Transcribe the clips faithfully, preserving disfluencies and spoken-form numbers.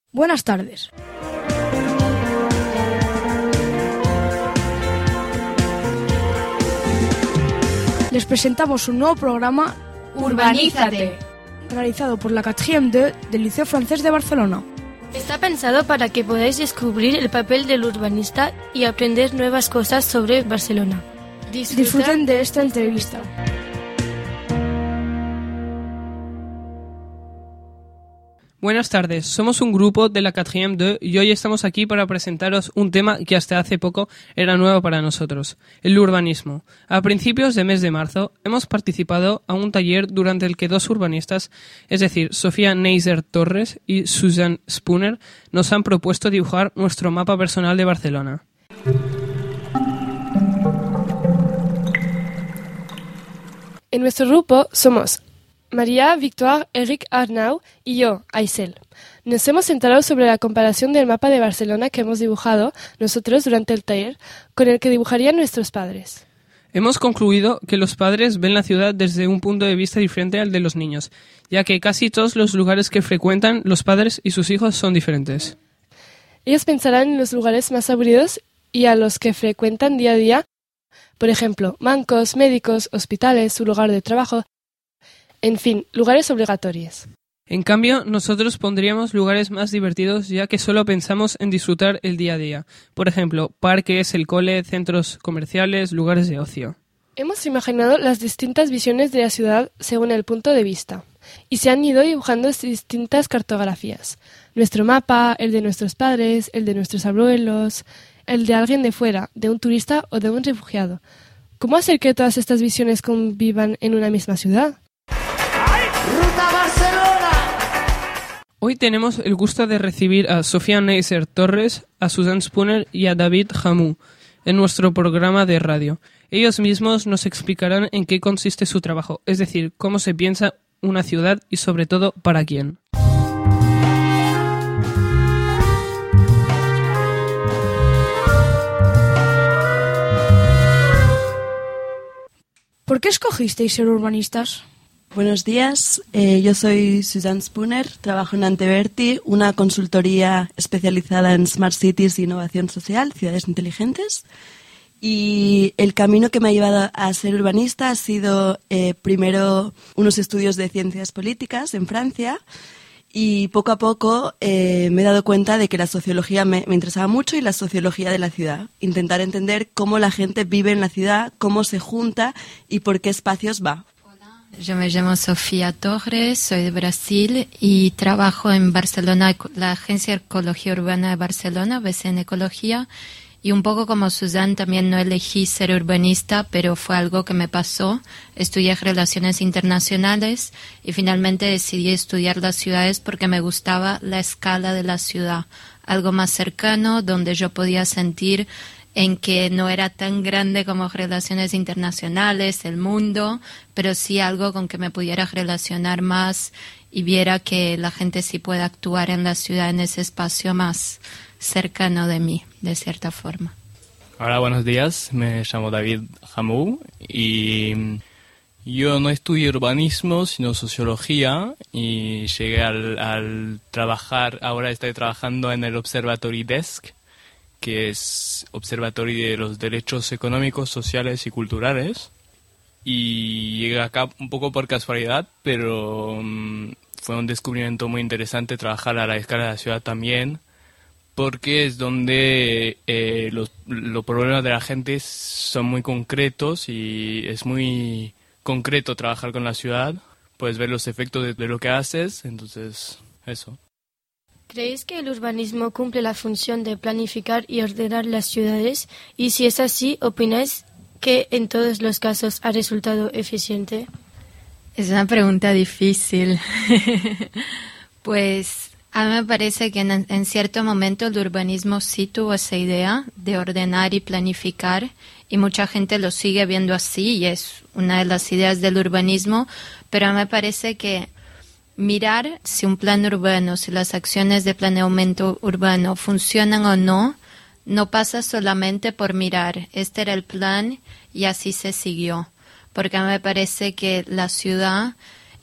Buenas tardes. Les presentamos un nuevo programa, Urbanízate, realizado por la quatrième deux del Liceo Francés de Barcelona. Está pensado para que podáis descubrir el papel del urbanista y aprender nuevas cosas sobre Barcelona. Disfruta. Disfruten de esta entrevista. Buenas tardes, somos un grupo de la quatrième deux y hoy estamos aquí para presentaros un tema que hasta hace poco era nuevo para nosotros, el urbanismo. A principios de mes de marzo hemos participado a un taller durante el que dos urbanistas, es decir, Sofía Neiser Torres y Susan Spooner, nos han propuesto dibujar nuestro mapa personal de Barcelona. En nuestro grupo somos María, Victoire, Eric, Arnau y yo, Aisel. Nos hemos centrado sobre la comparación del mapa de Barcelona que hemos dibujado nosotros durante el taller con el que dibujarían nuestros padres. Hemos concluido que los padres ven la ciudad desde un punto de vista diferente al de los niños, ya que casi todos los lugares que frecuentan los padres y sus hijos son diferentes. Ellos pensarán en los lugares más aburridos y a los que frecuentan día a día, por ejemplo, bancos, médicos, hospitales, su lugar de trabajo. En fin, lugares obligatorios. En cambio, nosotros pondríamos lugares más divertidos ya que solo pensamos en disfrutar el día a día. Por ejemplo, parques, el cole, centros comerciales, lugares de ocio. Hemos imaginado las distintas visiones de la ciudad según el punto de vista y se han ido dibujando distintas cartografías. Nuestro mapa, el de nuestros padres, el de nuestros abuelos, el de alguien de fuera, de un turista o de un refugiado. ¿Cómo hacer que todas estas visiones convivan en una misma ciudad? ¡Ruta Barcelona! Hoy tenemos el gusto de recibir a Sofía Neiser Torres, a Susan Spooner y a David Hamou en nuestro programa de radio. Ellos mismos nos explicarán en qué consiste su trabajo, es decir, cómo se piensa una ciudad y sobre todo para quién. ¿Por qué escogisteis ser urbanistas? Buenos días, eh, yo soy Susan Spooner, trabajo en Anteverti, una consultoría especializada en Smart Cities e innovación social, ciudades inteligentes. Y el camino que me ha llevado a ser urbanista ha sido eh, primero unos estudios de ciencias políticas en Francia y poco a poco eh, me he dado cuenta de que la sociología me, me interesaba mucho y la sociología de la ciudad. Intentar entender cómo la gente vive en la ciudad, cómo se junta y por qué espacios va. Yo me llamo Sofía Torres, soy de Brasil y trabajo en Barcelona, la Agencia de Ecología Urbana de Barcelona, B C N Ecología, y un poco como Susan también no elegí ser urbanista, pero fue algo que me pasó. Estudié Relaciones Internacionales y finalmente decidí estudiar las ciudades porque me gustaba la escala de la ciudad, algo más cercano donde yo podía sentir en que no era tan grande como relaciones internacionales, el mundo, pero sí algo con que me pudiera relacionar más y viera que la gente sí puede actuar en la ciudad, en ese espacio más cercano de mí, de cierta forma. Hola, buenos días, me llamo David Hamou y yo no estudié urbanismo, sino sociología y llegué al, al trabajar, ahora estoy trabajando en el Observatory Desk, que es Observatorio de los Derechos Económicos, Sociales y Culturales. Y llegué acá un poco por casualidad, pero um, fue un descubrimiento muy interesante trabajar a la escala de la ciudad también, porque es donde eh, los, los problemas de la gente son muy concretos y es muy concreto trabajar con la ciudad. Puedes ver los efectos de, de lo que haces, entonces eso. ¿Creéis que el urbanismo cumple la función de planificar y ordenar las ciudades? Y si es así, ¿opináis que en todos los casos ha resultado eficiente? Es una pregunta difícil. Pues a mí me parece que en, en cierto momento el urbanismo sí tuvo esa idea de ordenar y planificar y mucha gente lo sigue viendo así y es una de las ideas del urbanismo, pero a mí me parece que mirar si un plan urbano, si las acciones de planeamiento urbano funcionan o no, no pasa solamente por mirar, este era el plan y así se siguió. Porque a mí me parece que la ciudad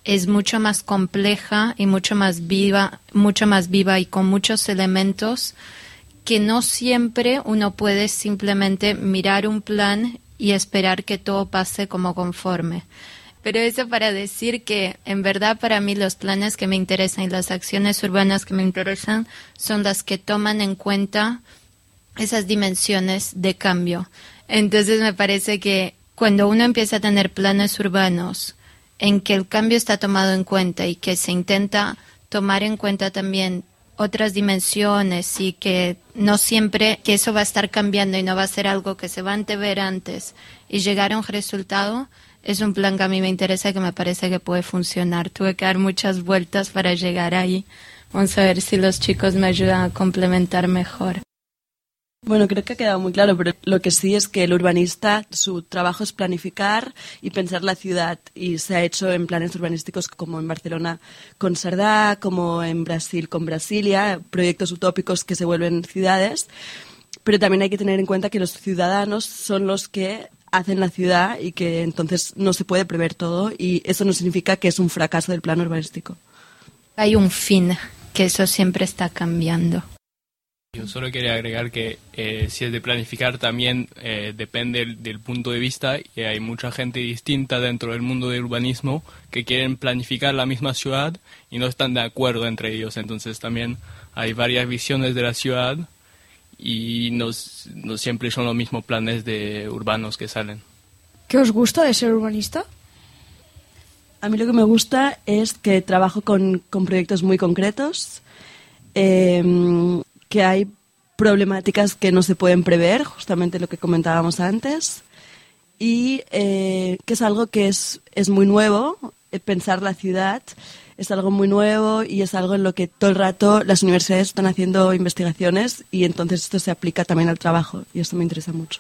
es mucho más compleja y mucho más viva, mucho más viva y con muchos elementos que no siempre uno puede simplemente mirar un plan y esperar que todo pase como conforme. Pero eso para decir que en verdad para mí los planes que me interesan y las acciones urbanas que me interesan son las que toman en cuenta esas dimensiones de cambio. Entonces me parece que cuando uno empieza a tener planes urbanos en que el cambio está tomado en cuenta y que se intenta tomar en cuenta también otras dimensiones y que no siempre que eso va a estar cambiando y no va a ser algo que se va a antever antes y llegar a un resultado, es un plan que a mí me interesa y que me parece que puede funcionar. Tuve que dar muchas vueltas para llegar ahí. Vamos a ver si los chicos me ayudan a complementar mejor. Bueno, creo que ha quedado muy claro, pero lo que sí es que el urbanista, su trabajo es planificar y pensar la ciudad, y se ha hecho en planes urbanísticos como en Barcelona con Cerdá, como en Brasil con Brasilia, proyectos utópicos que se vuelven ciudades, pero también hay que tener en cuenta que los ciudadanos son los que hacen la ciudad y que entonces no se puede prever todo, y eso no significa que es un fracaso del plan urbanístico. Hay un fin, que eso siempre está cambiando. Yo solo quería agregar que eh, si es de planificar también eh, depende del, del punto de vista, y hay mucha gente distinta dentro del mundo del urbanismo que quieren planificar la misma ciudad y no están de acuerdo entre ellos. Entonces también hay varias visiones de la ciudad y no, no siempre son los mismos planes de urbanos que salen. ¿Qué os gusta de ser urbanista? A mí lo que me gusta es que trabajo con, con proyectos muy concretos, eh, que hay problemáticas que no se pueden prever, justamente lo que comentábamos antes, y eh, que es algo que es, es muy nuevo. eh, pensar la ciudad es algo muy nuevo y es algo en lo que todo el rato las universidades están haciendo investigaciones, y entonces esto se aplica también al trabajo, y esto me interesa mucho.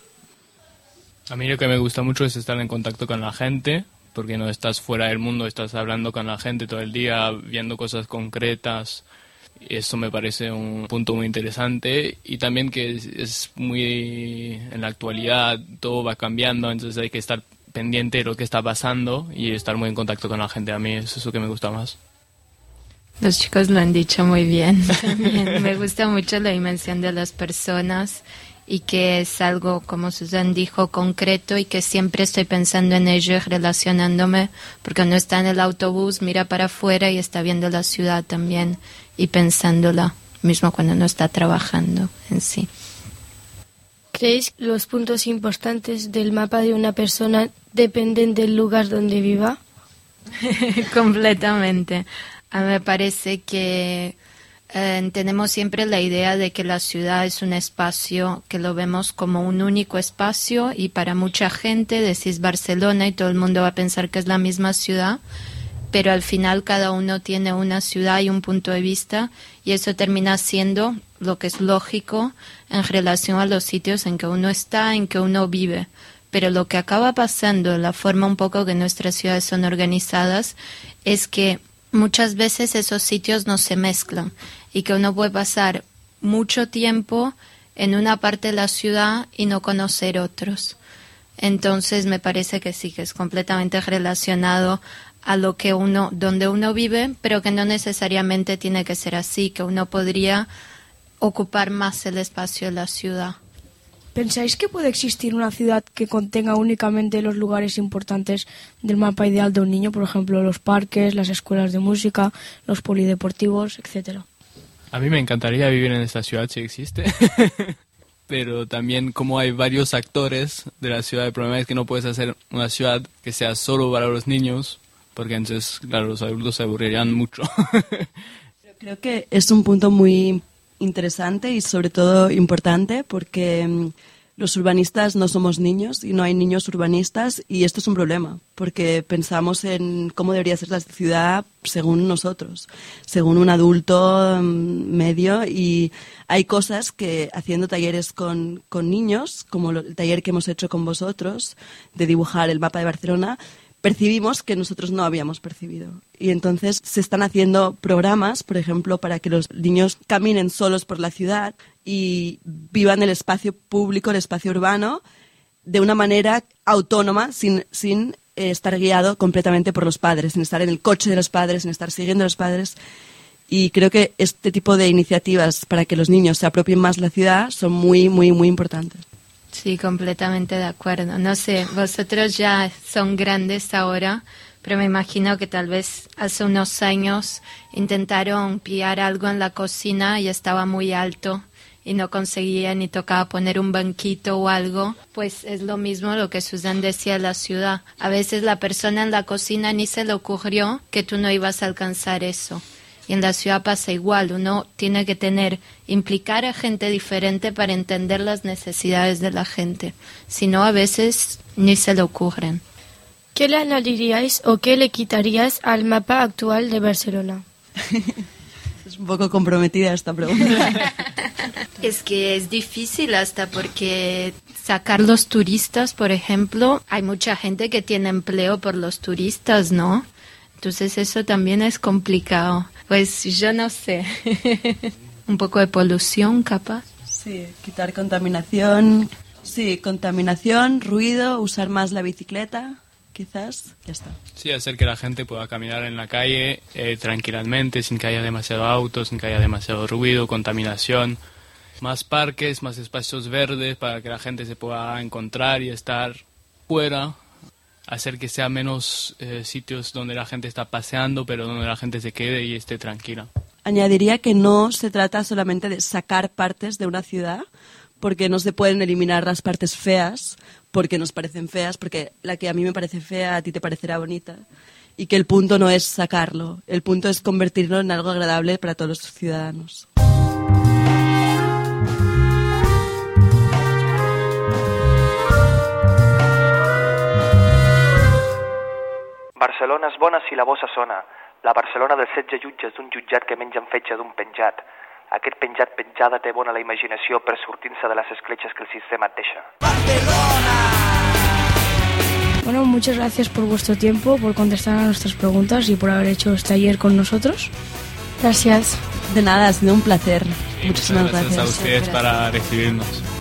A mí lo que me gusta mucho es estar en contacto con la gente, porque no estás fuera del mundo, estás hablando con la gente todo el día, viendo cosas concretas. Eso me parece un punto muy interesante, y también que es, es muy en la actualidad, todo va cambiando, entonces hay que estar pendiente de lo que está pasando y estar muy en contacto con la gente. A mí es eso que me gusta más. Los chicos lo han dicho muy bien. También me gusta mucho la dimensión de las personas y que es algo, como Susan dijo, concreto, y que siempre estoy pensando en ello y relacionándome, porque uno está en el autobús, mira para afuera y está viendo la ciudad también y pensándola, mismo cuando uno está trabajando en sí. ¿Creéis que los puntos importantes del mapa de una persona dependen del lugar donde viva? Completamente. A mí me parece que eh, tenemos siempre la idea de que la ciudad es un espacio que lo vemos como un único espacio, y para mucha gente decís Barcelona y todo el mundo va a pensar que es la misma ciudad, pero al final cada uno tiene una ciudad y un punto de vista, y eso termina siendo lo que es lógico en relación a los sitios en que uno está, en que uno vive. Pero lo que acaba pasando, la forma un poco que nuestras ciudades son organizadas, es que muchas veces esos sitios no se mezclan, y que uno puede pasar mucho tiempo en una parte de la ciudad y no conocer otros. Entonces me parece que sí, que es completamente relacionado a lo que uno, donde uno vive, pero que no necesariamente tiene que ser así, que uno podría ocupar más el espacio de la ciudad. ¿Pensáis que puede existir una ciudad que contenga únicamente los lugares importantes del mapa ideal de un niño? Por ejemplo, los parques, las escuelas de música, los polideportivos, etcétera. A mí me encantaría vivir en esta ciudad si existe, pero también como hay varios actores de la ciudad, el problema es que no puedes hacer una ciudad que sea solo para los niños, porque entonces, claro, los adultos se aburrirían mucho. Creo que es un punto muy interesante y sobre todo importante, porque um, los urbanistas no somos niños y no hay niños urbanistas, y esto es un problema, porque pensamos en cómo debería ser la ciudad según nosotros, según un adulto um, medio, y hay cosas que haciendo talleres con, con niños, como lo, el taller que hemos hecho con vosotros de dibujar el mapa de Barcelona, percibimos que nosotros no habíamos percibido. Y entonces se están haciendo programas, por ejemplo, para que los niños caminen solos por la ciudad y vivan el espacio público, el espacio urbano, de una manera autónoma, sin, sin eh, estar guiado completamente por los padres, en estar en el coche de los padres, en estar siguiendo a los padres. Y creo que este tipo de iniciativas para que los niños se apropien más de la ciudad son muy, muy, muy importantes. Sí, completamente de acuerdo. No sé, vosotros ya son grandes ahora, pero me imagino que tal vez hace unos años intentaron pillar algo en la cocina y estaba muy alto y no conseguían ni tocaba poner un banquito o algo. Pues es lo mismo lo que Susan decía en la ciudad. A veces la persona en la cocina ni se le ocurrió que tú no ibas a alcanzar eso. Y en la ciudad pasa igual, uno tiene que tener, implicar a gente diferente para entender las necesidades de la gente. Si no, a veces ni se le ocurren. ¿Qué le añadiríais o qué le quitarías al mapa actual de Barcelona? Es un poco comprometida esta pregunta. Es que es difícil hasta porque sacar los turistas, por ejemplo, hay mucha gente que tiene empleo por los turistas, ¿no? Entonces eso también es complicado. Pues yo no sé. Un poco de polución, capaz. Sí, quitar contaminación. Sí, contaminación, ruido, usar más la bicicleta, quizás. Ya está. Sí, hacer que la gente pueda caminar en la calle eh, tranquilamente, sin que haya demasiado auto, sin que haya demasiado ruido, contaminación. Más parques, más espacios verdes para que la gente se pueda encontrar y estar fuera. Hacer que sea menos eh, sitios donde la gente está paseando, pero donde la gente se quede y esté tranquila. Añadiría que no se trata solamente de sacar partes de una ciudad, porque no se pueden eliminar las partes feas, porque nos parecen feas, porque la que a mí me parece fea a ti te parecerá bonita, y que el punto no es sacarlo, el punto es convertirlo en algo agradable para todos los ciudadanos. Barcelona és bona si la bossa sona. La Barcelona dels setze jutges d'un jutjat que mengen fetge d'un penjat. Aquest penjat penjada té bona la imaginació per sortir-se de les escletxes que el sistema et deixa. Barcelona! Bueno, muchas gracias por vuestro tiempo, por contestar a nuestras preguntas y por haber hecho este taller con nosotros. Gracias. De nada, ha sido un placer. Sí, Muchísimas gracias. gracias. Gracias a ustedes para recibirnos.